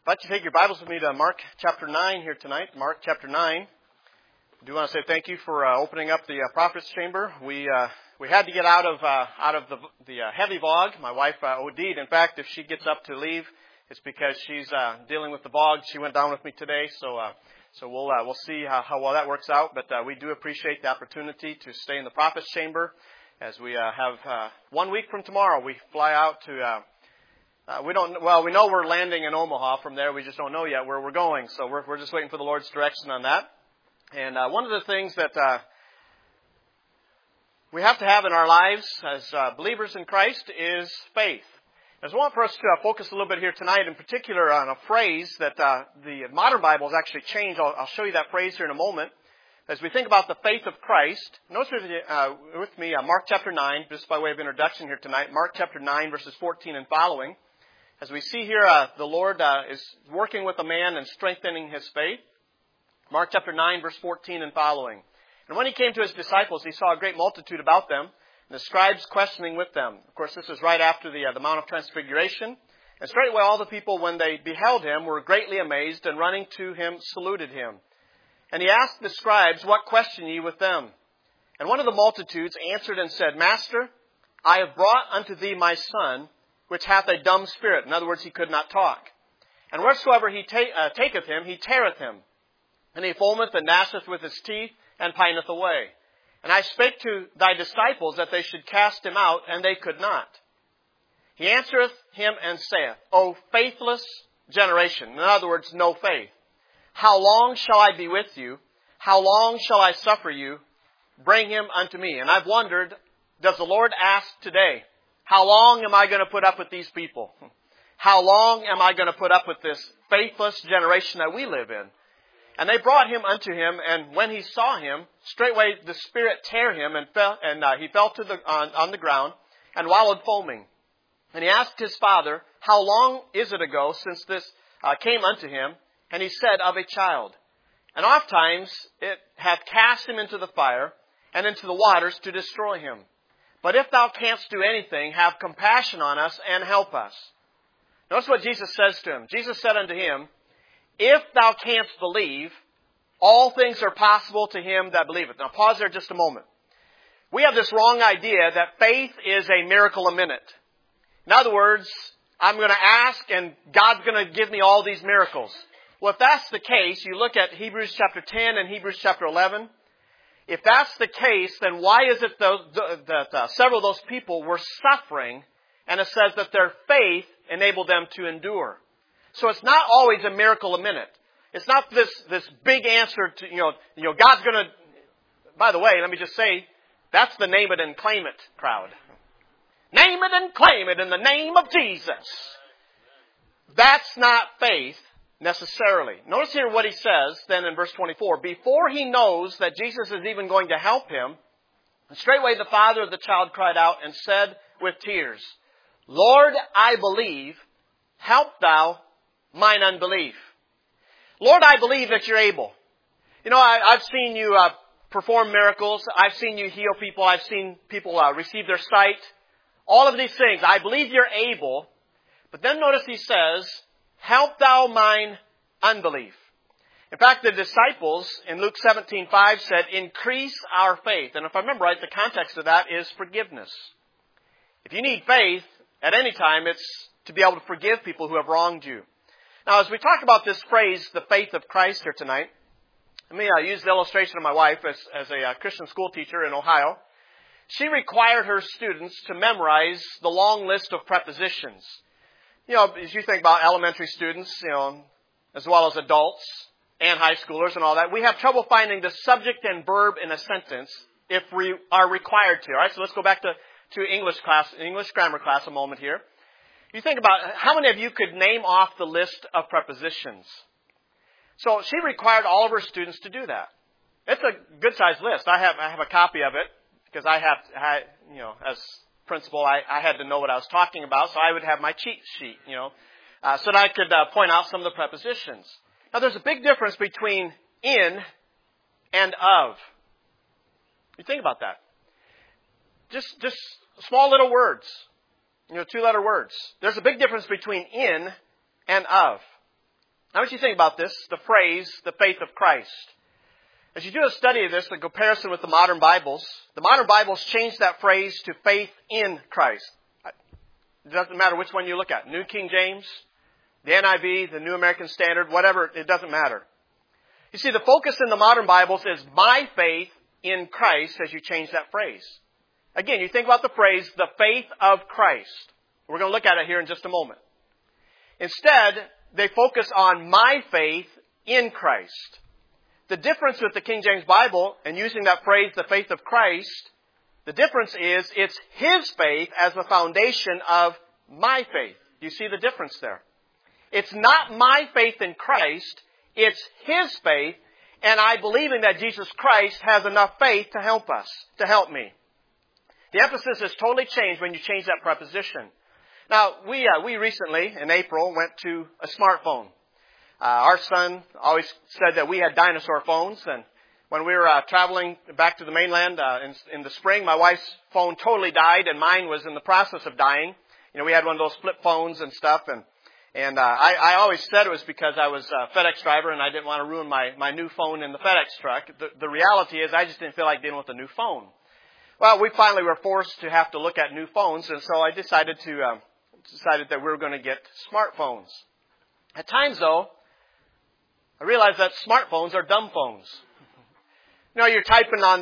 I'd like you to take your Bibles with me to Mark chapter 9 here tonight. Mark chapter 9. I do want to say thank you for opening up the prophet's chamber. We had to get out of the heavy vog. My wife OD'd. In fact, if she gets up to leave, it's because she's dealing with the vog. She went down with me today, so we'll see how well that works out. But we do appreciate the opportunity to stay in the prophet's chamber as we have 1 week from tomorrow. We fly out to. We know we're landing in Omaha. From there, we just don't know yet where we're going. So we're just waiting for the Lord's direction on that. And one of the things that we have to have in our lives as believers in Christ is faith. I just want for us to focus a little bit here tonight, in particular on a phrase that the modern Bible has actually changed. I'll show you that phrase here in a moment. As we think about the faith of Christ, notice with me Mark chapter 9, just by way of introduction here tonight. Mark chapter 9, verses 14 and following. As we see here, the Lord is working with a man and strengthening his faith. Mark chapter 9, verse 14 and following. And when he came to his disciples, he saw a great multitude about them, and the scribes questioning with them. Of course, this is right after the Mount of Transfiguration. And straightway all the people, when they beheld him, were greatly amazed, and running to him, saluted him. And he asked the scribes, What question ye with them? And one of the multitudes answered and said, Master, I have brought unto thee my son, which hath a dumb spirit. In other words, he could not talk. And wheresoever he taketh him, he teareth him. And he foameth and gnasheth with his teeth, and pineth away. And I spake to thy disciples that they should cast him out, and they could not. He answereth him and saith, O faithless generation. In other words, no faith. How long shall I be with you? How long shall I suffer you? Bring him unto me. And I've wondered, does the Lord ask today, how long am I going to put up with these people? How long am I going to put up with this faithless generation that we live in? And they brought him unto him, and when he saw him, straightway the Spirit tear him, and he fell on the ground, and wallowed foaming. And he asked his father, How long is it ago since this came unto him? And he said, Of a child. And ofttimes it hath cast him into the fire, and into the waters to destroy him. But if thou canst do anything, have compassion on us and help us. Notice what Jesus says to him. Jesus said unto him, If thou canst believe, all things are possible to him that believeth. Now pause there just a moment. We have this wrong idea that faith is a miracle a minute. In other words, I'm going to ask and God's going to give me all these miracles. Well, if that's the case, you look at Hebrews chapter 10 and Hebrews chapter 11. If that's the case, then why is it that several of those people were suffering, and it says that their faith enabled them to endure? So it's not always a miracle a minute. It's not this big answer to, God's going to, by the way, let me just say, that's the name it and claim it crowd. Name it and claim it in the name of Jesus. That's not faith necessarily. Notice here what he says then in verse 24. Before he knows that Jesus is even going to help him, straightway the father of the child cried out and said with tears, Lord, I believe, help thou mine unbelief. Lord, I believe that you're able. I've seen you perform miracles. I've seen you heal people. I've seen people receive their sight. All of these things. I believe you're able. But then notice he says, help thou mine unbelief. In fact, the disciples in Luke 17:5 said, increase our faith. And if I remember right, the context of that is forgiveness. If you need faith at any time, it's to be able to forgive people who have wronged you. Now, as we talk about this phrase, the faith of Christ here tonight, let me use the illustration of my wife as a Christian school teacher in Ohio. She required her students to memorize the long list of prepositions. As you think about elementary students, as well as adults and high schoolers and all that, we have trouble finding the subject and verb in a sentence if we are required to. All right, so let's go back to English grammar class a moment here. You think about how many of you could name off the list of prepositions. So she required all of her students to do that. It's a good sized list. I have a copy of it because as principal, I had to know what I was talking about, so I would have my cheat sheet, so that I could point out some of the prepositions. Now, there's a big difference between in and of. You think about that. Just small little words, 2-letter words. There's a big difference between in and of. I want you to think about this, the phrase, the faith of Christ. As you do a study of this, the comparison with the modern Bibles changed that phrase to faith in Christ. It doesn't matter which one you look at. New King James, the NIV, the New American Standard, whatever, it doesn't matter. You see, the focus in the modern Bibles is my faith in Christ as you change that phrase. Again, you think about the phrase, the faith of Christ. We're going to look at it here in just a moment. Instead, they focus on my faith in Christ. The difference with the King James Bible and using that phrase, the faith of Christ, the difference is it's His faith as the foundation of my faith. Do you see the difference there? It's not my faith in Christ, it's His faith, and I believing that Jesus Christ has enough faith to help us, to help me. The emphasis is totally changed when you change that preposition. Now, we recently, in April, went to a smartphone. Our son always said that we had dinosaur phones, and when we were traveling back to the mainland in the spring, my wife's phone totally died, and mine was in the process of dying. You know, we had one of those flip phones and stuff, and I always said it was because I was a FedEx driver and I didn't want to ruin my new phone in the FedEx truck. The reality is I just didn't feel like dealing with a new phone. Well, we finally were forced to have to look at new phones, and so I decided that we were going to get smartphones. At times, though, I realized that smartphones are dumb phones. You know, you're typing on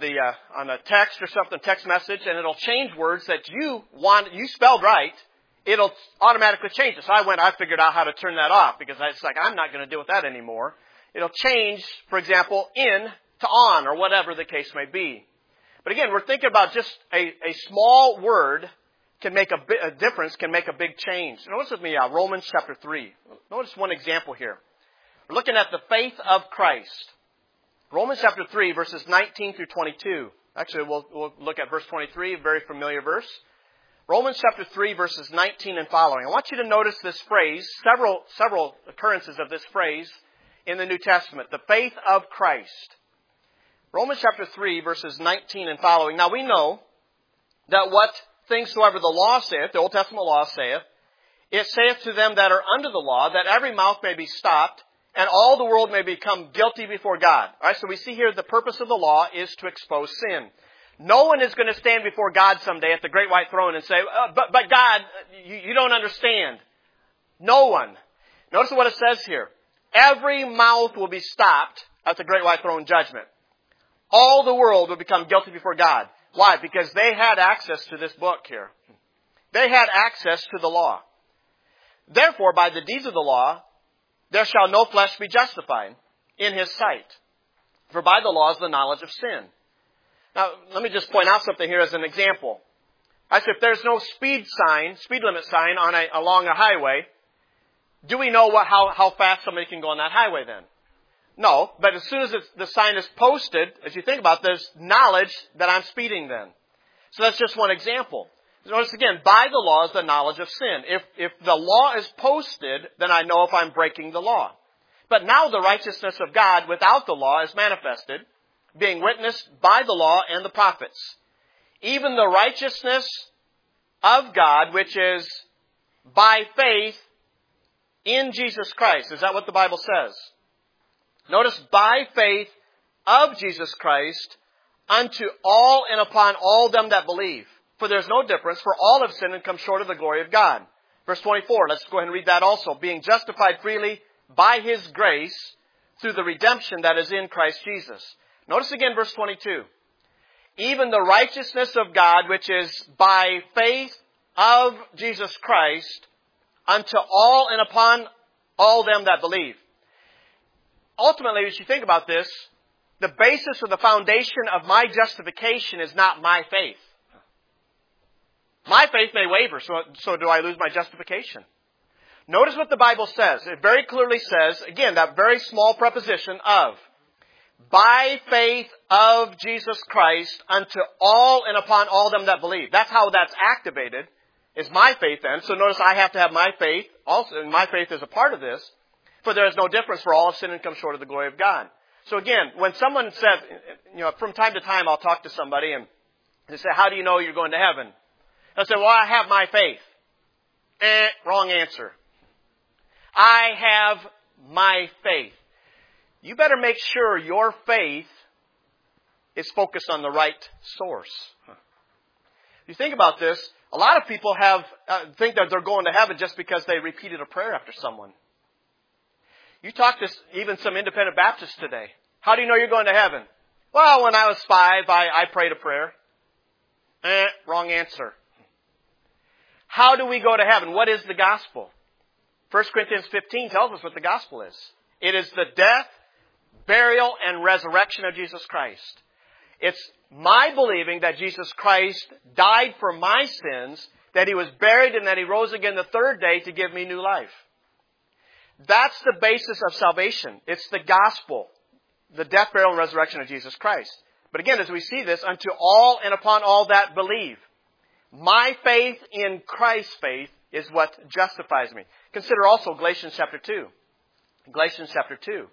a text or something, text message, and it'll change words that you spelled right. It'll automatically change it. So I figured out how to turn that off because it's like, I'm not going to deal with that anymore. It'll change, for example, in to on or whatever the case may be. But again, we're thinking about just a small word can make a difference, can make a big change. Notice with me, Romans chapter 3. Notice one example here. We're looking at the faith of Christ. Romans chapter 3, verses 19 through 22. Actually, we'll look at verse 23, a very familiar verse. Romans chapter 3, verses 19 and following. I want you to notice this phrase, several occurrences of this phrase in the New Testament. The faith of Christ. Romans chapter 3, verses 19 and following. Now we know that what things soever the law saith, the Old Testament law saith, it saith to them that are under the law, that every mouth may be stopped, and all the world may become guilty before God. All right, so we see here the purpose of the law is to expose sin. No one is going to stand before God someday at the great white throne and say, but God, you don't understand. No one. Notice what it says here. Every mouth will be stopped at the great white throne judgment. All the world will become guilty before God. Why? Because they had access to this book here. They had access to the law. Therefore, by the deeds of the law, there shall no flesh be justified in His sight. For by the law is the knowledge of sin. Now, let me just point out something here as an example. I said, if there's no speed limit sign along a highway, do we know how fast somebody can go on that highway then? No, but as soon as the sign is posted, as you think about it, there's knowledge that I'm speeding then. So that's just one example. Notice again, by the law is the knowledge of sin. If the law is posted, then I know if I'm breaking the law. But now the righteousness of God without the law is manifested, being witnessed by the law and the prophets. Even the righteousness of God, which is by faith in Jesus Christ. Is that what the Bible says? Notice, by faith of Jesus Christ unto all and upon all them that believe. For there is no difference, for all have sinned and come short of the glory of God. Verse 24, let's go ahead and read that also. Being justified freely by His grace through the redemption that is in Christ Jesus. Notice again verse 22. Even the righteousness of God, which is by faith of Jesus Christ unto all and upon all them that believe. Ultimately, as you think about this, the basis or the foundation of my justification is not my faith. My faith may waver, so do I lose my justification? Notice what the Bible says. It very clearly says, again, that very small preposition of, by faith of Jesus Christ unto all and upon all them that believe. That's how that's activated, is my faith then. So notice I have to have my faith also, and my faith is a part of this. For there is no difference, for all have sinned and come short of the glory of God. So again, when someone says, from time to time I'll talk to somebody and they say, how do you know you're going to heaven? I say, well, I have my faith. Wrong answer. I have my faith. You better make sure your faith is focused on the right source. If you think about this, a lot of people think that they're going to heaven just because they repeated a prayer after someone. You talk to even some independent Baptists today. How do you know you're going to heaven? Well, when I was 5, I prayed a prayer. Wrong answer. How do we go to heaven? What is the gospel? 1 Corinthians 15 tells us what the gospel is. It is the death, burial, and resurrection of Jesus Christ. It's my believing that Jesus Christ died for my sins, that He was buried, and that He rose again the third day to give me new life. That's the basis of salvation. It's the gospel, the death, burial, and resurrection of Jesus Christ. But again, as we see this, unto all and upon all that believe. My faith in Christ's faith is what justifies me. Consider also Galatians chapter 2. Galatians chapter 2.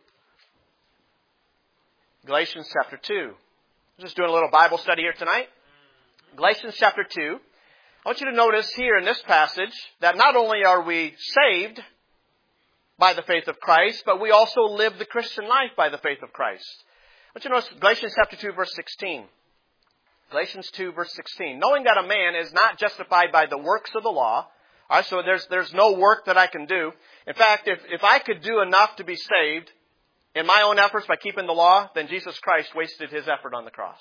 Galatians chapter 2. I'm just doing a little Bible study here tonight. Galatians chapter 2. I want you to notice here in this passage that not only are we saved by the faith of Christ, but we also live the Christian life by the faith of Christ. I want you to notice Galatians chapter 2, verse 16. Galatians 2, verse 16. Knowing that a man is not justified by the works of the law. All right, so there's no work that I can do. In fact, if I could do enough to be saved in my own efforts by keeping the law, then Jesus Christ wasted His effort on the cross.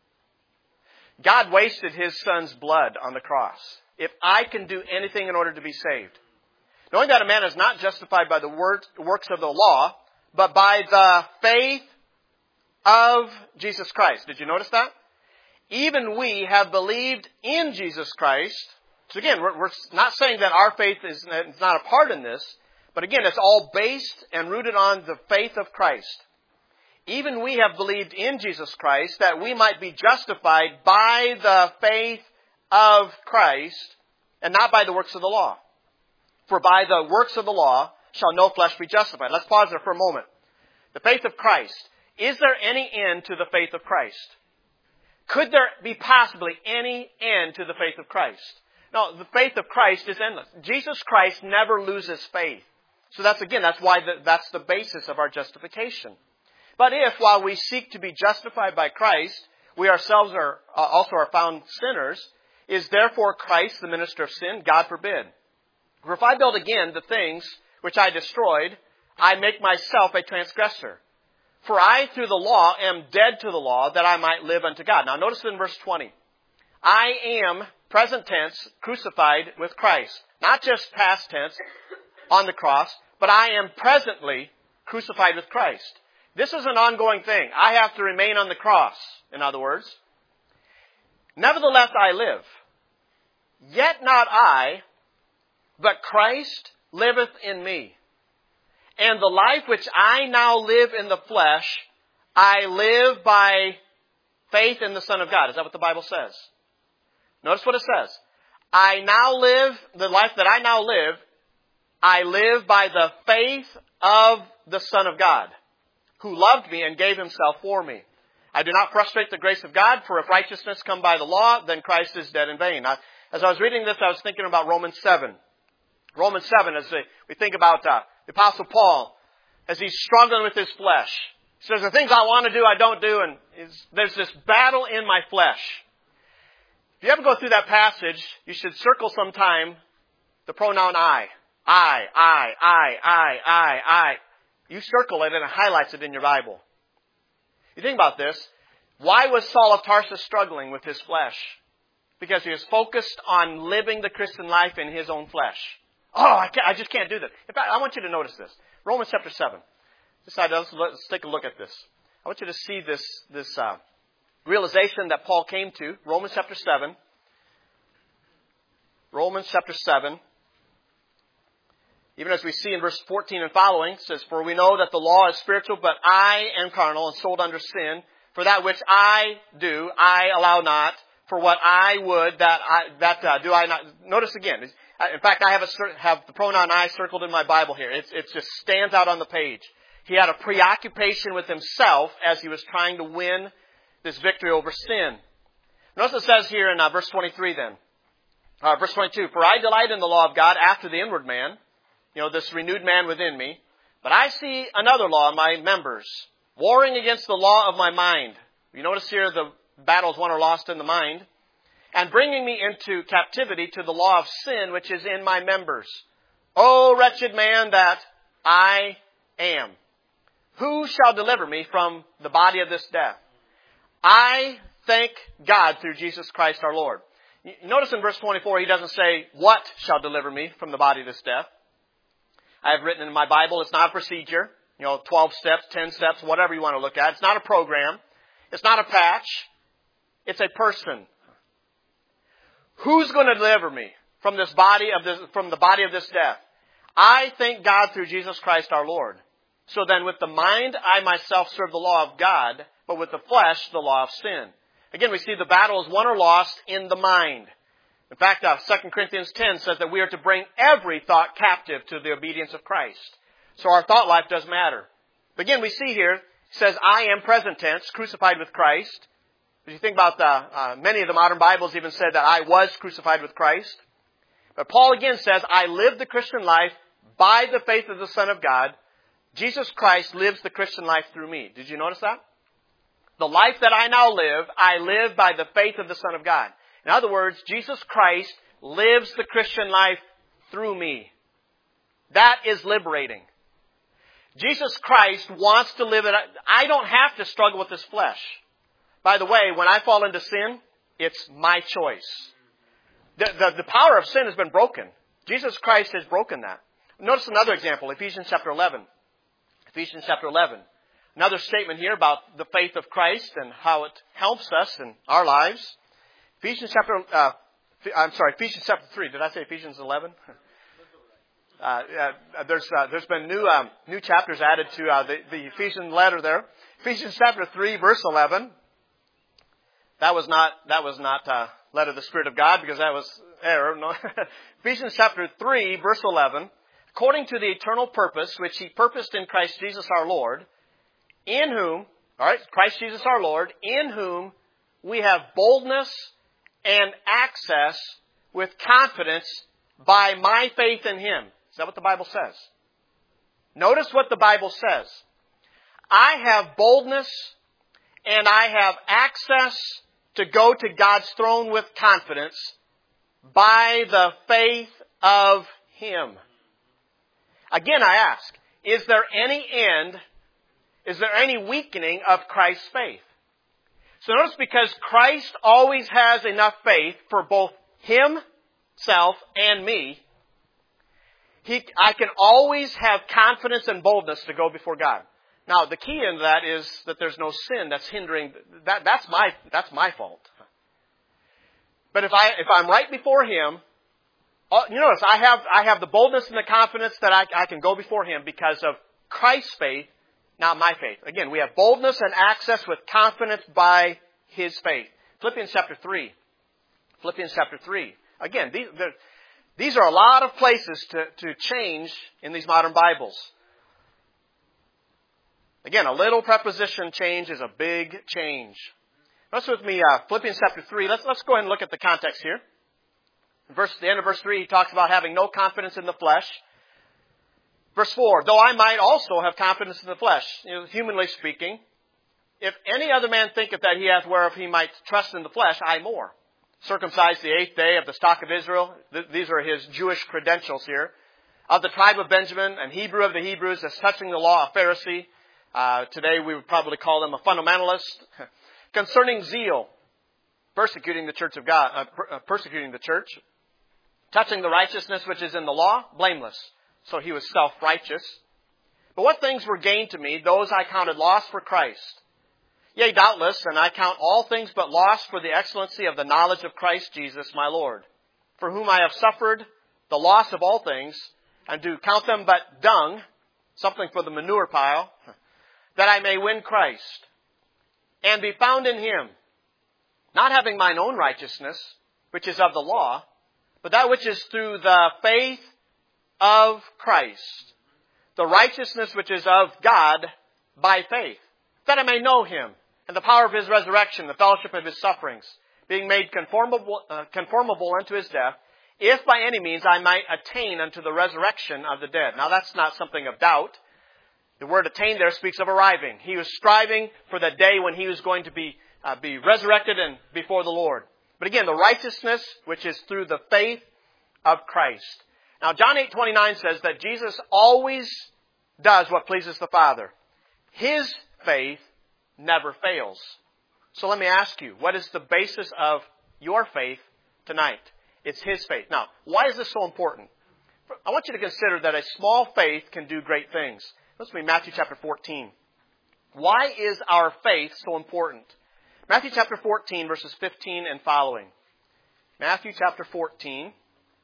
God wasted His Son's blood on the cross. If I can do anything in order to be saved. Knowing that a man is not justified by the works of the law, but by the faith of Jesus Christ. Did you notice that? Even we have believed in Jesus Christ. So again, we're not saying that our faith is not a part in this, but again, it's all based and rooted on the faith of Christ. Even we have believed in Jesus Christ that we might be justified by the faith of Christ and not by the works of the law. For by the works of the law shall no flesh be justified. Let's pause there for a moment. The faith of Christ. Is there any end to the faith of Christ? Could there be possibly any end to the faith of Christ? No, the faith of Christ is endless. Jesus Christ never loses faith. So that's why that's the basis of our justification. But if, while we seek to be justified by Christ, we ourselves also are found sinners, is therefore Christ the minister of sin? God forbid. For if I build again the things which I destroyed, I make myself a transgressor. For I, through the law, am dead to the law, that I might live unto God. Now notice in verse 20. I am, present tense, crucified with Christ. Not just past tense, on the cross, but I am presently crucified with Christ. This is an ongoing thing. I have to remain on the cross, in other words. Nevertheless I live. Yet not I, but Christ liveth in me. And the life which I now live in the flesh, I live by faith in the Son of God. Is that what the Bible says? Notice what it says. The life that I now live, I live by the faith of the Son of God, who loved me and gave Himself for me. I do not frustrate the grace of God, for if righteousness come by the law, then Christ is dead in vain. Now, as I was reading this, I was thinking about Romans 7. Romans 7, as we think about the Apostle Paul, as he's struggling with his flesh. He says, the things I want to do, I don't do, and there's this battle in my flesh. If you ever go through that passage, you should circle sometime the pronoun I. I. You circle it and it highlights it in your Bible. You think about this. Why was Saul of Tarsus struggling with his flesh? Because he was focused on living the Christian life in his own flesh. I just can't do that. In fact, I want you to notice this. Romans chapter 7. Let's take a look at this. I want you to see this realization that Paul came to. Romans chapter 7. Romans chapter 7. Even as we see in verse 14 and following, it says, For we know that the law is spiritual, but I am carnal and sold under sin. For that which I do, I allow not. For what I would, do I not. Notice again. In fact, I have the pronoun I circled in my Bible here. It just stands out on the page. He had a preoccupation with himself as he was trying to win this victory over sin. Notice it says here in verse 23 then. Verse 22, For I delight in the law of God after the inward man, this renewed man within me. But I see another law in my members, warring against the law of my mind. You notice here the battles won or lost in the mind. And bringing me into captivity to the law of sin which is in my members. O wretched man that I am. Who shall deliver me from the body of this death? I thank God through Jesus Christ our Lord. Notice in verse 24, he doesn't say, what shall deliver me from the body of this death? I have written in my Bible, it's not a procedure. 12 steps, 10 steps, whatever you want to look at. It's not a program. It's not a patch. It's a person. Who's going to deliver me from the body of this death? I thank God through Jesus Christ our Lord. So then with the mind, I myself serve the law of God, but with the flesh, the law of sin. Again, we see the battle is won or lost in the mind. In fact, 2 Corinthians 10 says that we are to bring every thought captive to the obedience of Christ. So our thought life does matter. But again, we see here, it says, I am present tense, crucified with Christ. If you think about many of the modern Bibles even said that I was crucified with Christ. But Paul again says, I live the Christian life by the faith of the Son of God. Jesus Christ lives the Christian life through me. Did you notice that? The life that I now live, I live by the faith of the Son of God. In other words, Jesus Christ lives the Christian life through me. That is liberating. Jesus Christ wants to live it. I don't have to struggle with this flesh. By the way, when I fall into sin, it's my choice. The power of sin has been broken. Jesus Christ has broken that. Notice another example, Ephesians chapter 11. Ephesians chapter 11. Another statement here about the faith of Christ and how it helps us in our lives. Ephesians chapter 3. Did I say Ephesians 11? There's been new chapters added to the Ephesian letter there. Ephesians chapter 3, verse 11. That was not led of the Spirit of God because that was error. No. Ephesians chapter 3, verse 11. According to the eternal purpose which He purposed in Christ Jesus our Lord, in whom, Christ Jesus our Lord, in whom we have boldness and access with confidence by my faith in Him. Is that what the Bible says? Notice what the Bible says. I have boldness and I have access to go to God's throne with confidence by the faith of Him. Again, I ask, is there any weakening of Christ's faith? So notice because Christ always has enough faith for both Himself and me, I can always have confidence and boldness to go before God. Now, the key in that is that there's no sin that's hindering. That's my fault. But if I'm right before Him, you notice I have the boldness and the confidence that I can go before Him because of Christ's faith, not my faith. Again, we have boldness and access with confidence by His faith. Philippians chapter 3. Philippians chapter 3. Again, these are a lot of places to change in these modern Bibles. Again, a little preposition change is a big change. Notice with me, Philippians chapter 3. Let's go ahead and look at the context here. The end of verse 3, he talks about having no confidence in the flesh. Verse 4, though I might also have confidence in the flesh, humanly speaking, if any other man thinketh that he hath whereof he might trust in the flesh, I more. Circumcised the 8th day of the stock of Israel. These are his Jewish credentials here. Of the tribe of Benjamin, and Hebrew of the Hebrews, as touching the law, a Pharisee. Today we would probably call him a fundamentalist. Concerning zeal, persecuting the church of God, persecuting the church. Touching the righteousness which is in the law, blameless. So he was self-righteous. But what things were gained to me, those I counted loss for Christ. Yea, doubtless, and I count all things but loss for the excellency of the knowledge of Christ Jesus my Lord, for whom I have suffered the loss of all things, and do count them but dung, something for the manure pile, that I may win Christ, and be found in Him, not having mine own righteousness, which is of the law, but that which is through the faith of Christ, the righteousness which is of God by faith, that I may know Him, and the power of His resurrection, the fellowship of His sufferings, being made conformable unto His death, if by any means I might attain unto the resurrection of the dead. Now that's not something of doubt. The word attain there speaks of arriving. He was striving for that day when he was going to be resurrected and before the Lord. But again, the righteousness which is through the faith of Christ. Now, John 8:29 says that Jesus always does what pleases the Father. His faith never fails. So let me ask you, what is the basis of your faith tonight? It's His faith. Now, why is this so important? I want you to consider that a small faith can do great things. Let's read Matthew chapter 14. Why is our faith so important? Matthew chapter 14, verses 15 and following. Matthew chapter 14,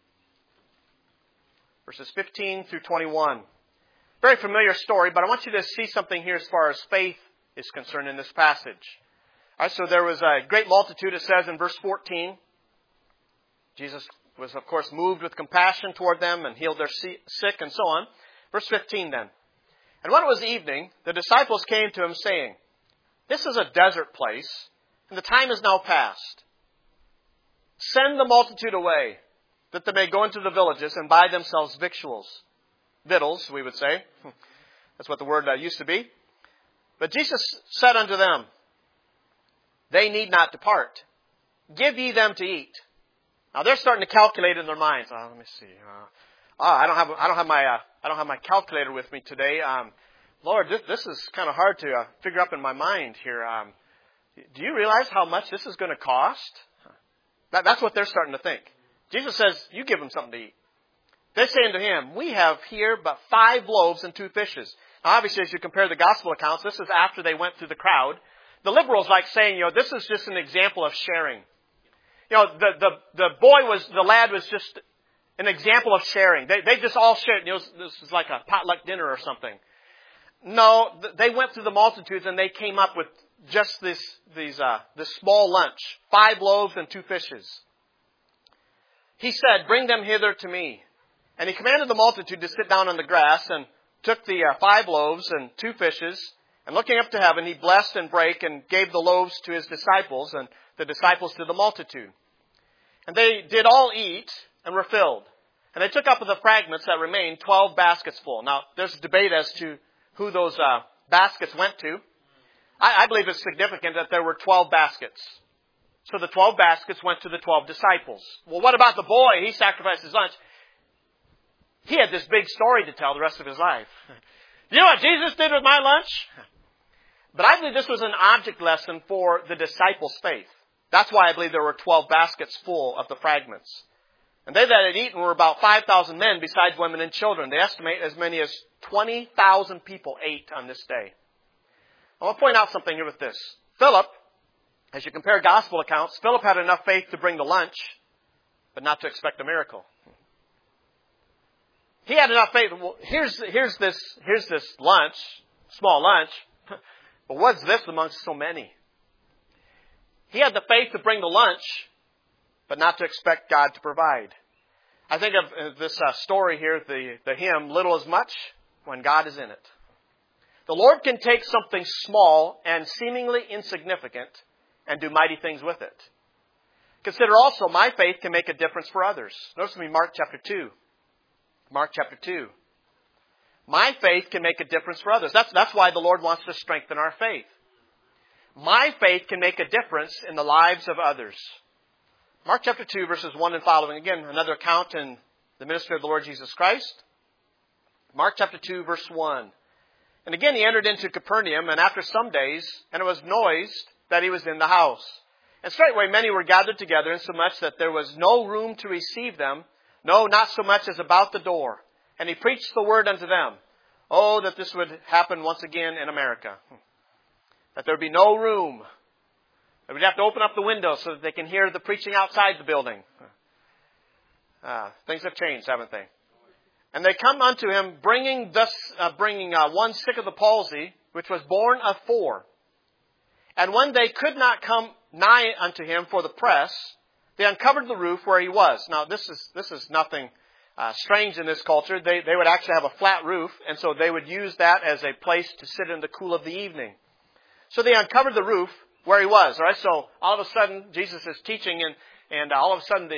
verses 15 through 21. Very familiar story, but I want you to see something here as far as faith is concerned in this passage. All right, so there was a great multitude, it says in verse 14. Jesus was, of course, moved with compassion toward them and healed their sick and so on. Verse 15 then. And when it was evening, the disciples came to him saying, "This is a desert place, and the time is now past. Send the multitude away, that they may go into the villages and buy themselves victuals, we would say. That's what the word used to be. But Jesus said unto them, They need not depart. Give ye them to eat." Now they're starting to calculate in their minds. Let me see. I don't have my calculator with me today. Lord, this is kind of hard to figure up in my mind here. Do you realize how much this is going to cost? That's what they're starting to think. Jesus says, "You give them something to eat." They're saying to him, "We have here but 5 loaves and 2 fishes." Now, obviously, as you compare the gospel accounts, this is after they went through the crowd. The liberals like saying, this is just an example of sharing. The lad was just an example of sharing. They just all shared. This is like a potluck dinner or something. No, they went through the multitudes and they came up with just this small lunch, 5 loaves and 2 fishes. He said, "Bring them hither to me." And he commanded the multitude to sit down on the grass, and took the 5 loaves and 2 fishes, and looking up to heaven, he blessed and brake and gave the loaves to his disciples, and the disciples to the multitude. And they did all eat and were filled. And they took up of the fragments that remained 12 baskets full. Now, there's a debate as to who those baskets went to. I believe it's significant that there were 12 baskets. So the 12 baskets went to the 12 disciples. Well, what about the boy? He sacrificed his lunch. He had this big story to tell the rest of his life. You know what Jesus did with my lunch? But I believe this was an object lesson for the disciples' faith. That's why I believe there were 12 baskets full of the fragments. And they that had eaten were about 5,000 men, besides women and children. They estimate as many as 20,000 people ate on this day. I want to point out something here with this. Philip, as you compare gospel accounts, Philip had enough faith to bring the lunch, but not to expect a miracle. He had enough faith. Well, here's this lunch, small lunch. But what's this amongst so many? He had the faith to bring the lunch, but not to expect God to provide. I think of this story here, the hymn, "Little as much when God is in it." The Lord can take something small and seemingly insignificant and do mighty things with it. Consider also, my faith can make a difference for others. Notice with me Mark chapter 2. Mark chapter 2. My faith can make a difference for others. That's why the Lord wants to strengthen our faith. My faith can make a difference in the lives of others. Mark chapter 2, verses 1 and following. Again, another account in the ministry of the Lord Jesus Christ. Mark chapter 2, verse 1. "And again he entered into Capernaum, and after some days, and it was noised that he was in the house. And straightway many were gathered together, insomuch that there was no room to receive them, no, not so much as about the door. And he preached the word unto them." Oh, that this would happen once again in America. That there would be no room. That we'd have to open up the windows so that they can hear the preaching outside the building. Things have changed, haven't they? "And they come unto him, bringing one sick of the palsy, which was born of 4. And when they could not come nigh unto him for the press, they uncovered the roof where he was." Now, this is nothing strange in this culture. They would actually have a flat roof, and so they would use that as a place to sit in the cool of the evening. So they uncovered the roof where he was. All right, so all of a sudden Jesus is teaching, and all of a sudden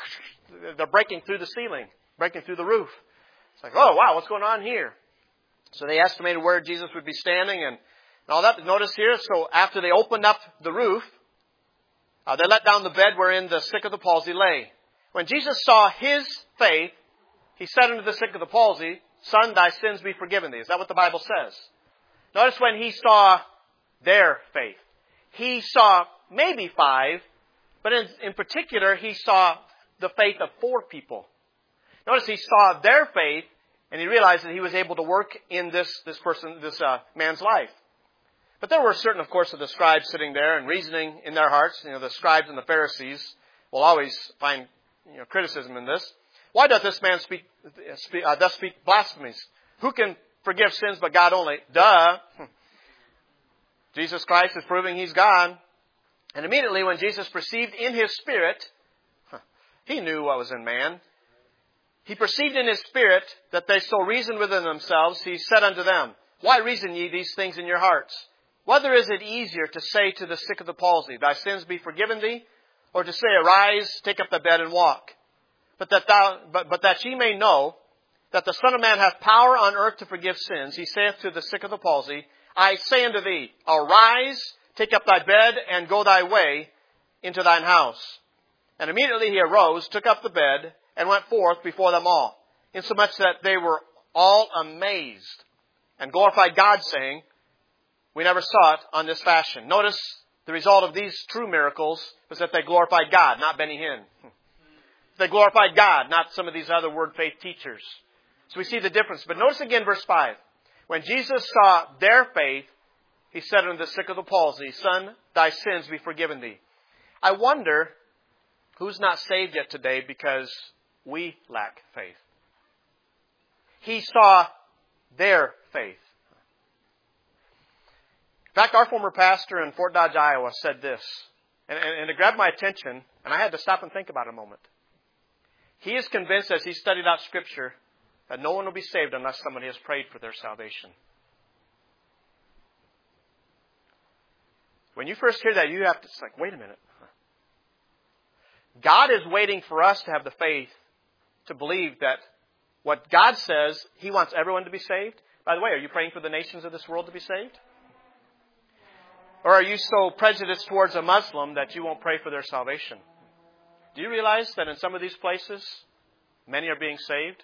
they're breaking through the ceiling, breaking through the roof. It's like, oh wow, what's going on here? So they estimated where Jesus would be standing and all that. But notice here, so after they opened up the roof, they let down the bed wherein the sick of the palsy lay. When Jesus saw his faith, he said unto the sick of the palsy, Son, thy sins be forgiven thee. Is that what the Bible says? Notice when he saw their faith. He saw maybe 5, but in particular, he saw the faith of 4 people. Notice he saw their faith, and he realized that he was able to work in this man's life. But there were certain, of course, of the scribes sitting there and reasoning in their hearts. The scribes and the Pharisees will always find criticism in this. Why doth this man thus speak blasphemies? Who can forgive sins but God only? Duh. Jesus Christ is proving He's God. And immediately when Jesus perceived in His spirit, He knew what was in man. He perceived in His spirit that they so reasoned within themselves. He said unto them, Why reason ye these things in your hearts? Whether is it easier to say to the sick of the palsy, Thy sins be forgiven thee, or to say, Arise, take up thy bed and walk? But that ye may know that the Son of Man hath power on earth to forgive sins, he saith to the sick of the palsy, I say unto thee, Arise, take up thy bed, and go thy way into thine house. And immediately he arose, took up the bed, and went forth before them all, insomuch that they were all amazed, and glorified God, saying, We never saw it on this fashion. Notice the result of these true miracles was that they glorified God, not Benny Hinn. They glorified God, not some of these other word faith teachers. So we see the difference. But notice again verse 5. When Jesus saw their faith, He said unto the sick of the palsy, Son, thy sins be forgiven thee. I wonder who's not saved yet today because we lack faith. He saw their faith. In fact, our former pastor in Fort Dodge, Iowa said this, and it grabbed my attention, and I had to stop and think about it a moment. He is convinced as he studied out Scripture that no one will be saved unless somebody has prayed for their salvation. When you first hear that, it's like, wait a minute. God is waiting for us to have the faith to believe that what God says, He wants everyone to be saved. By the way, are you praying for the nations of this world to be saved? Or are you so prejudiced towards a Muslim that you won't pray for their salvation? Do you realize that in some of these places, many are being saved?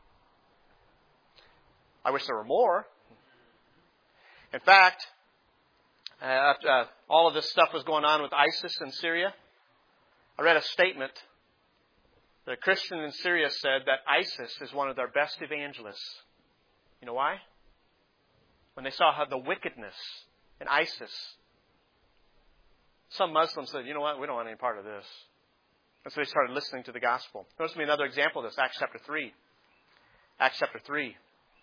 I wish there were more. In fact, after all of this stuff was going on with ISIS in Syria, I read a statement that a Christian in Syria said that ISIS is one of their best evangelists. You know why? When they saw how the wickedness in ISIS, some Muslims said, you know what, we don't want any part of this. And so they started listening to the gospel. Notice me another example of this, Acts chapter 3. Acts chapter 3.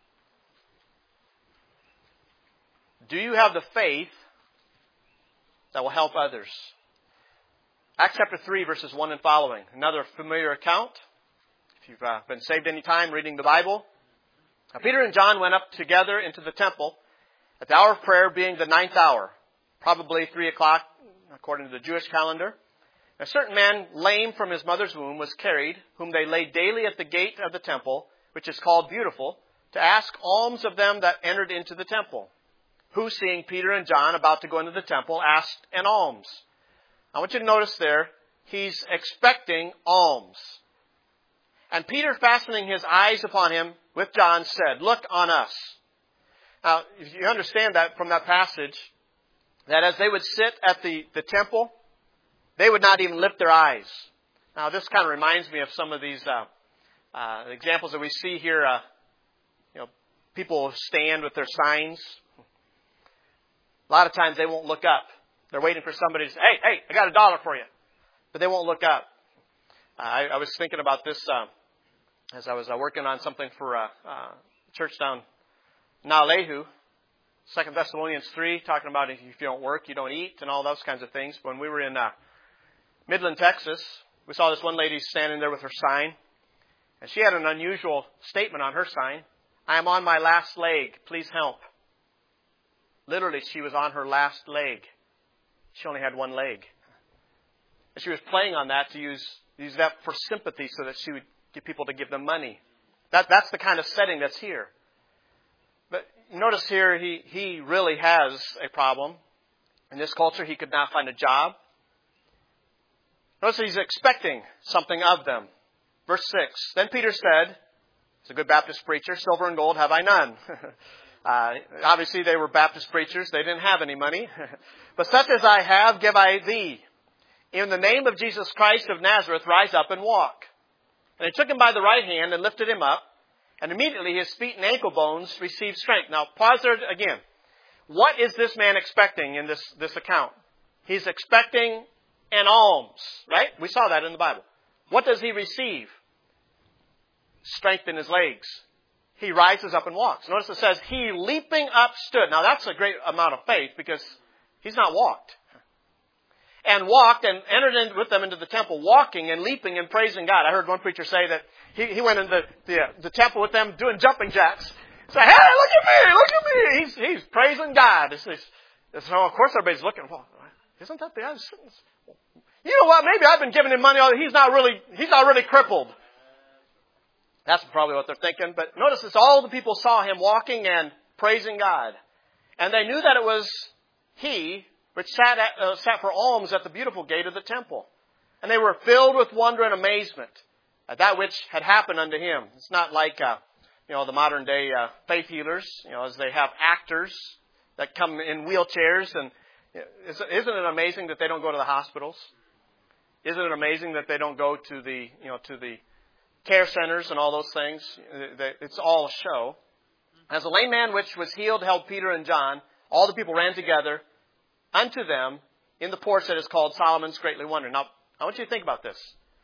Do you have the faith that will help others? Acts chapter 3, verses 1 and following. Another familiar account. If you've been saved any time reading the Bible. Now, Peter and John went up together into the temple at the hour of prayer being the 9th hour. Probably 3 o'clock according to the Jewish calendar. A certain man, lame from his mother's womb, was carried, whom they laid daily at the gate of the temple, which is called Beautiful, to ask alms of them that entered into the temple. Who, seeing Peter and John about to go into the temple, asked an alms. I want you to notice there, he's expecting alms. And Peter, fastening his eyes upon him with John, said, Look on us. Now, if you understand that from that passage, that as they would sit at the temple, they would not even lift their eyes. Now, this kind of reminds me of some of these examples that we see here. People stand with their signs. A lot of times they won't look up. They're waiting for somebody to say, hey, I got $1 for you. But they won't look up. I was thinking about this as I was working on something for a church down in Nalehu. 2 Thessalonians 3, talking about if you don't work, you don't eat, and all those kinds of things. When we were in Midland, Texas, we saw this one lady standing there with her sign. And she had an unusual statement on her sign. I am on my last leg. Please help. Literally, she was on her last leg. She only had one leg. And she was playing on that to use that for sympathy so that she would get people to give them money. That's the kind of setting that's here. But notice here, he really has a problem. In this culture, he could not find a job. Notice he's expecting something of them. Verse 6, then Peter said, he's a good Baptist preacher, silver and gold have I none. Obviously, they were Baptist preachers. They didn't have any money. But such as I have, give I thee. In the name of Jesus Christ of Nazareth, rise up and walk. And he took him by the right hand and lifted him up. And immediately his feet and ankle bones received strength. Now, pause there again. What is this man expecting in this account? He's expecting an alms, right? We saw that in the Bible. What does he receive? Strength in his legs. He rises up and walks. Notice it says, he leaping up stood. Now, that's a great amount of faith because he's not walked. And walked and entered in with them into the temple, walking and leaping and praising God. I heard one preacher say that he went into the temple with them doing jumping jacks. Say, hey, look at me. He's praising God. So of course everybody's looking. Well, isn't that the guy? You know what? Maybe I've been giving him money. He's not really crippled. That's probably what they're thinking. But notice this, all the people saw him walking and praising God. And they knew that it was he which sat for alms at the beautiful gate of the temple. And they were filled with wonder and amazement at that which had happened unto him. It's not like, the modern day faith healers, as they have actors that come in wheelchairs. And isn't it amazing that they don't go to the hospitals? Isn't it amazing that they don't go to the care centers and all those things? It's all a show. As the lame man which was healed held Peter and John, all the people ran together unto them in the porch that is called Solomon's Greatly Wonder. Now, I want you to think about this.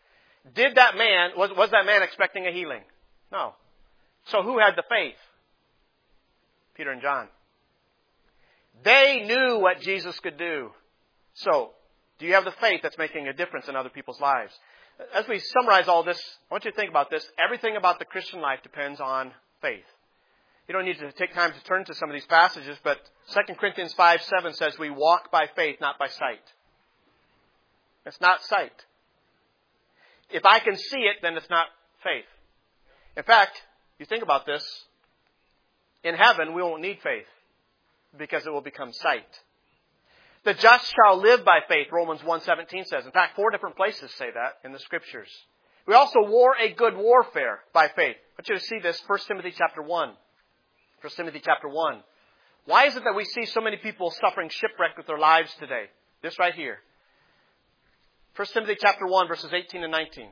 Was that man expecting a healing? No. So who had the faith? Peter and John. They knew what Jesus could do. So, do you have the faith that's making a difference in other people's lives? As we summarize all this, I want you to think about this. Everything about the Christian life depends on faith. You don't need to take time to turn to some of these passages, but 2 Corinthians 5:7 says we walk by faith, not by sight. It's not sight. If I can see it, then it's not faith. In fact, you think about this, in heaven we won't need faith because it will become sight. The just shall live by faith, Romans 1:17 says. In fact, 4 different places say that in the Scriptures. We also war a good warfare by faith. I want you to see this, 1 Timothy chapter 1. 1 Timothy chapter 1. Why is it that we see so many people suffering shipwreck with their lives today? This right here. 1 Timothy chapter 1, verses 18 and 19.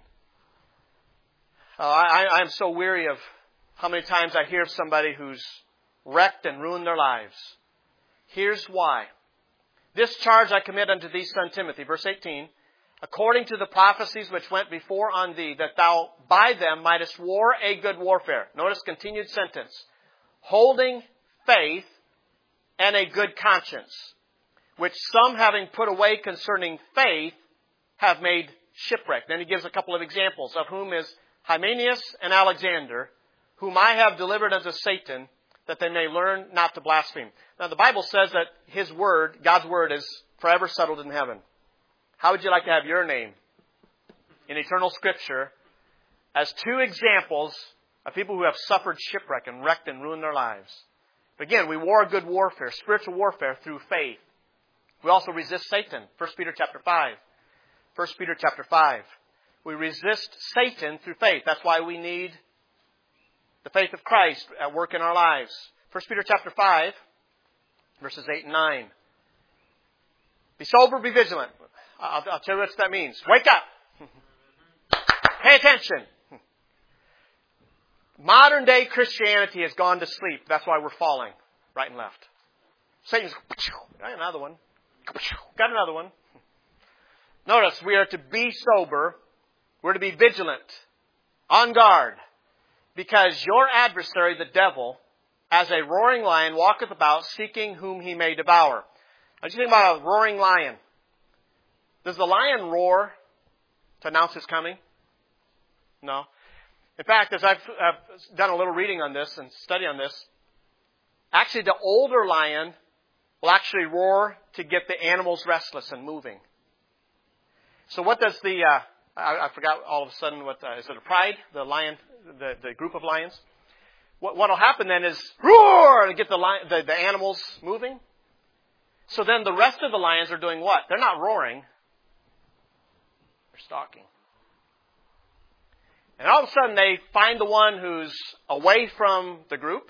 I am so weary of how many times I hear of somebody who's wrecked and ruined their lives. Here's why. This charge I commit unto thee, son Timothy, verse 18, according to the prophecies which went before on thee, that thou by them mightest war a good warfare. Notice continued sentence. Holding faith and a good conscience, which some having put away concerning faith have made shipwreck. Then he gives a couple of examples, of whom is Hymenaeus and Alexander, whom I have delivered unto Satan, that they may learn not to blaspheme. Now the Bible says that His Word, God's Word, is forever settled in heaven. How would you like to have your name in eternal Scripture as 2 examples of people who have suffered shipwreck and wrecked and ruined their lives? But again, we war a good warfare, spiritual warfare through faith. We also resist Satan. 1 Peter chapter 5. 1 Peter chapter 5. We resist Satan through faith. That's why we need the faith of Christ at work in our lives. 1 Peter chapter 5, verses 8 and 9. Be sober, be vigilant. I'll tell you what that means. Wake up. Pay attention. Modern day Christianity has gone to sleep. That's why we're falling right and left. Satan's got another one. Got another one. Notice we are to be sober. We're to be vigilant, on guard, because your adversary, the devil, as a roaring lion, walketh about, seeking whom he may devour. Now, you think about a roaring lion. Does the lion roar to announce his coming? No. In fact, as I've done a little reading on this and study on this, actually the older lion will actually roar to get the animals restless and moving. So what does I forgot all of a sudden is it a pride? The lion, the group of lions? what'll happen then is roar to get the animals moving. So then the rest of the lions are doing what? They're not roaring. They're stalking. And all of a sudden they find the one who's away from the group.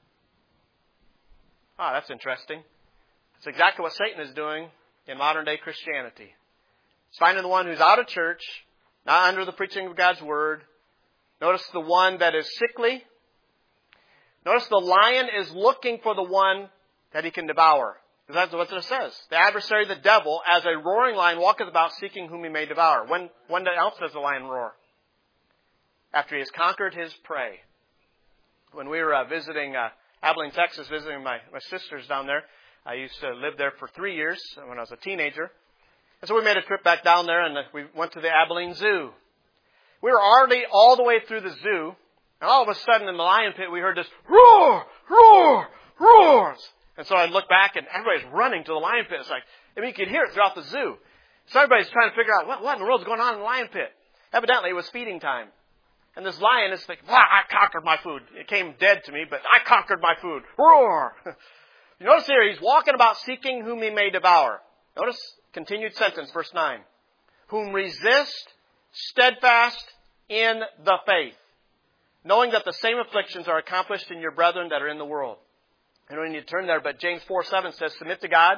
That's interesting. That's exactly what Satan is doing in modern day Christianity. He's finding the one who's out of church, not under the preaching of God's Word. Notice the one that is sickly. Notice the lion is looking for the one that he can devour. Because that's what it says. The adversary, the devil, as a roaring lion, walketh about seeking whom he may devour. When else does the lion roar? After he has conquered his prey. When we were visiting Abilene, Texas, visiting my sisters down there, I used to live there for 3 years when I was a teenager. And so we made a trip back down there and we went to the Abilene Zoo. We were already all the way through the zoo, and all of a sudden in the lion pit we heard this roar, roar, roars. And so I looked back and everybody's running to the lion pit. It's like, you could hear it throughout the zoo. So everybody's trying to figure out what in the world is going on in the lion pit. Evidently it was feeding time. And this lion is like, I conquered my food. It came dead to me, but I conquered my food. Roar! You notice here, he's walking about seeking whom he may devour. Notice, continued sentence, verse 9. Whom resist steadfast in the faith, knowing that the same afflictions are accomplished in your brethren that are in the world. I don't need to turn there, but James 4:7 says, submit to God,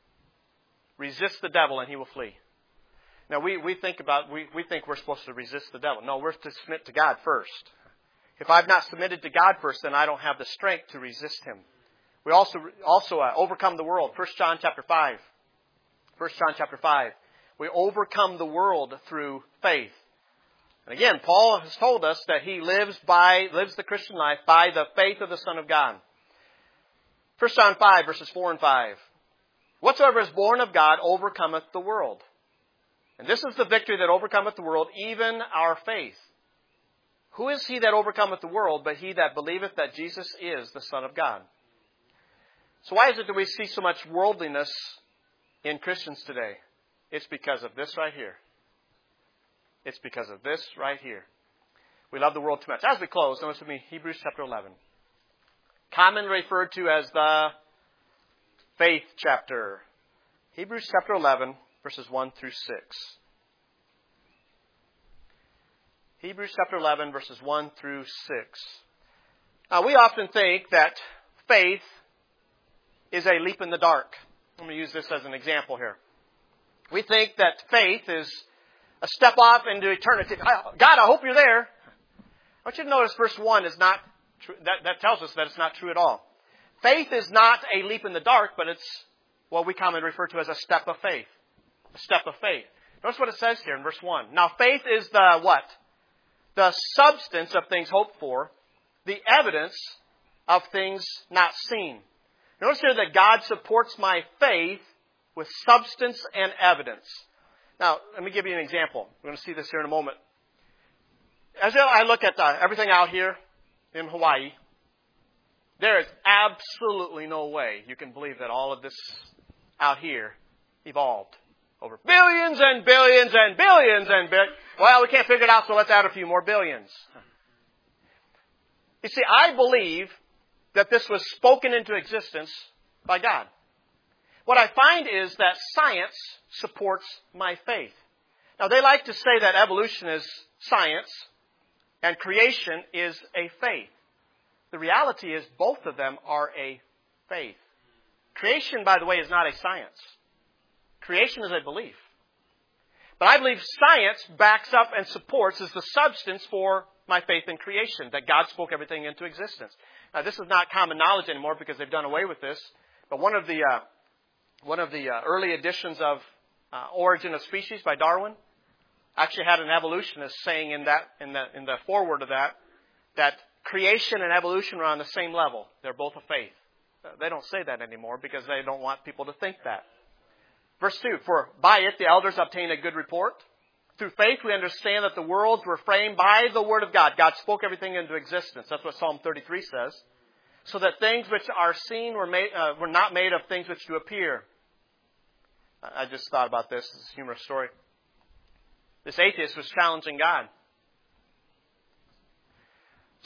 resist the devil, and he will flee. Now, we think we're supposed to resist the devil. No, we're to submit to God first. If I've not submitted to God first, then I don't have the strength to resist him. We also overcome the world. 1 John chapter 5. 1 John chapter 5. We overcome the world through faith. And again, Paul has told us that he lives the Christian life by the faith of the Son of God. 1 John 5, verses 4 and 5. Whatsoever is born of God overcometh the world. And this is the victory that overcometh the world, even our faith. Who is he that overcometh the world, but he that believeth that Jesus is the Son of God? So why is it that we see so much worldliness in Christians today? It's because of this right here. It's because of this right here. We love the world too much. As we close, notice with me Hebrews chapter 11. Commonly referred to as the faith chapter. Hebrews chapter 11, verses 1 through 6. Hebrews chapter 11, verses 1 through 6. Now, we often think that faith is a leap in the dark. I'm going to use this as an example here. We think that faith is a step off into eternity. God, I hope you're there. I want you to notice verse 1 is not true. That tells us that it's not true at all. Faith is not a leap in the dark, but it's what we commonly refer to as a step of faith. A step of faith. Notice what it says here in verse 1. Now faith is the what? The substance of things hoped for, the evidence of things not seen. Notice here that God supports my faith with substance and evidence. Now, let me give you an example. We're going to see this here in a moment. As I look at everything out here in Hawaii, there is absolutely no way you can believe that all of this out here evolved over billions and billions and billions and billions. Well, we can't figure it out, so let's add a few more billions. You see, I believe that this was spoken into existence by God. What I find is that science supports my faith. Now, they like to say that evolution is science and creation is a faith. The reality is both of them are a faith. Creation, by the way, is not a science. Creation is a belief. But I believe science backs up and supports as the substance for my faith in creation, that God spoke everything into existence. Now, this is not common knowledge anymore because they've done away with this. But one of the early editions of Origin of Species by Darwin actually had an evolutionist saying in the foreword of that creation and evolution are on the same level. They're both a faith. They don't say that anymore because they don't want people to think that. Verse 2, for by it the elders obtained a good report. Through faith we understand that the worlds were framed by the word of God. God spoke everything into existence. That's what Psalm 33 says. So that things which are seen were not made of things which do appear. I just thought about this. It's a humorous story. This atheist was challenging God.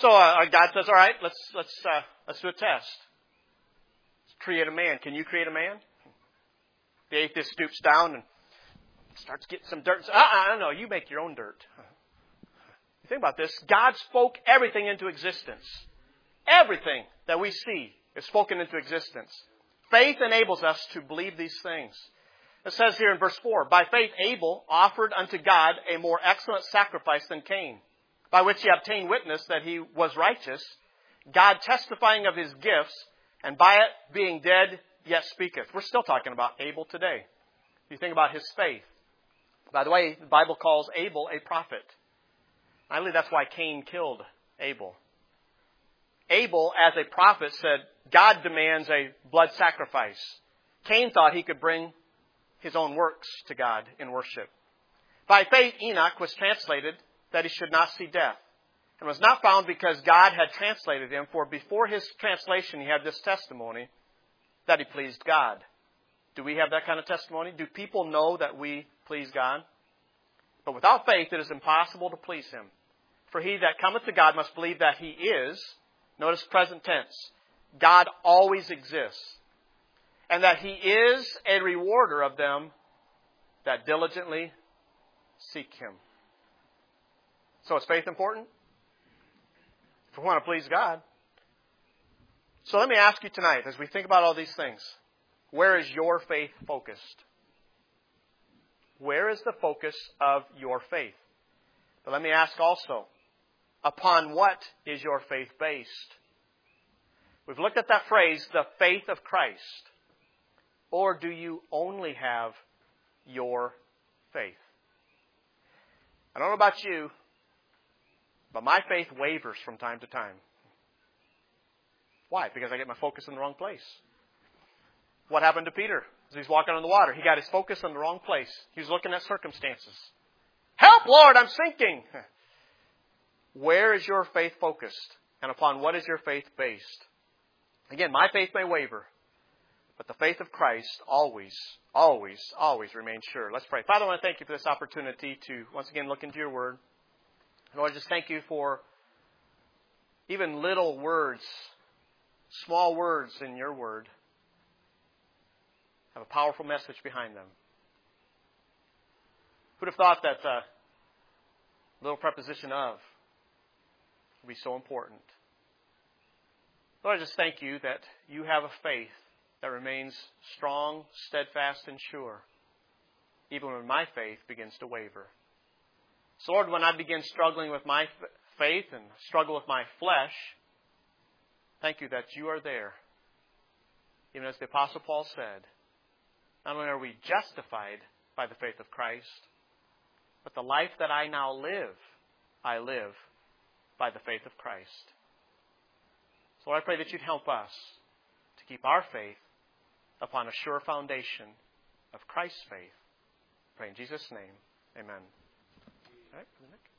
So God says, all right, let's do a test. Let's create a man. Can you create a man? The atheist stoops down and starts getting some dirt. No, you make your own dirt. You think about this. God spoke everything into existence. Everything that we see is spoken into existence. Faith enables us to believe these things. It says here in verse 4, by faith Abel offered unto God a more excellent sacrifice than Cain, by which he obtained witness that he was righteous, God testifying of his gifts, and by it being dead yet speaketh. We're still talking about Abel today. You think about his faith. By the way, the Bible calls Abel a prophet. I believe that's why Cain killed Abel. Abel, as a prophet, said, God demands a blood sacrifice. Cain thought he could bring his own works to God in worship. By faith, Enoch was translated that he should not see death, and was not found because God had translated him, for before his translation he had this testimony that he pleased God. Do we have that kind of testimony? Do people know that we please God? But without faith it is impossible to please him. For he that cometh to God must believe that he is, notice present tense, God always exists, and that he is a rewarder of them that diligently seek him. So is faith important? If we want to please God. So let me ask you tonight, as we think about all these things, where is your faith focused? Where is the focus of your faith? But let me ask also, upon what is your faith based? We've looked at that phrase, the faith of Christ. Or do you only have your faith? I don't know about you, but my faith wavers from time to time. Why? Because I get my focus in the wrong place. What happened to Peter as he's walking on the water? He got his focus in the wrong place. He was looking at circumstances. Help, Lord, I'm sinking. Where is your faith focused? And upon what is your faith based? Again, my faith may waver, but the faith of Christ always, always, always remains sure. Let's pray. Father, I want to thank you for this opportunity to once again look into your word. Lord, just thank you for even little words, small words in your word have a powerful message behind them. Who'd have thought that little preposition of would be so important? Lord, I just thank you that you have a faith that remains strong, steadfast, and sure, even when my faith begins to waver. So, Lord, when I begin struggling with my faith and struggle with my flesh, thank you that you are there. Even as the Apostle Paul said, not only are we justified by the faith of Christ, but the life that I now live, I live by the faith of Christ. So Lord, I pray that you'd help us to keep our faith upon a sure foundation of Christ's faith. I pray in Jesus' name. Amen. All right,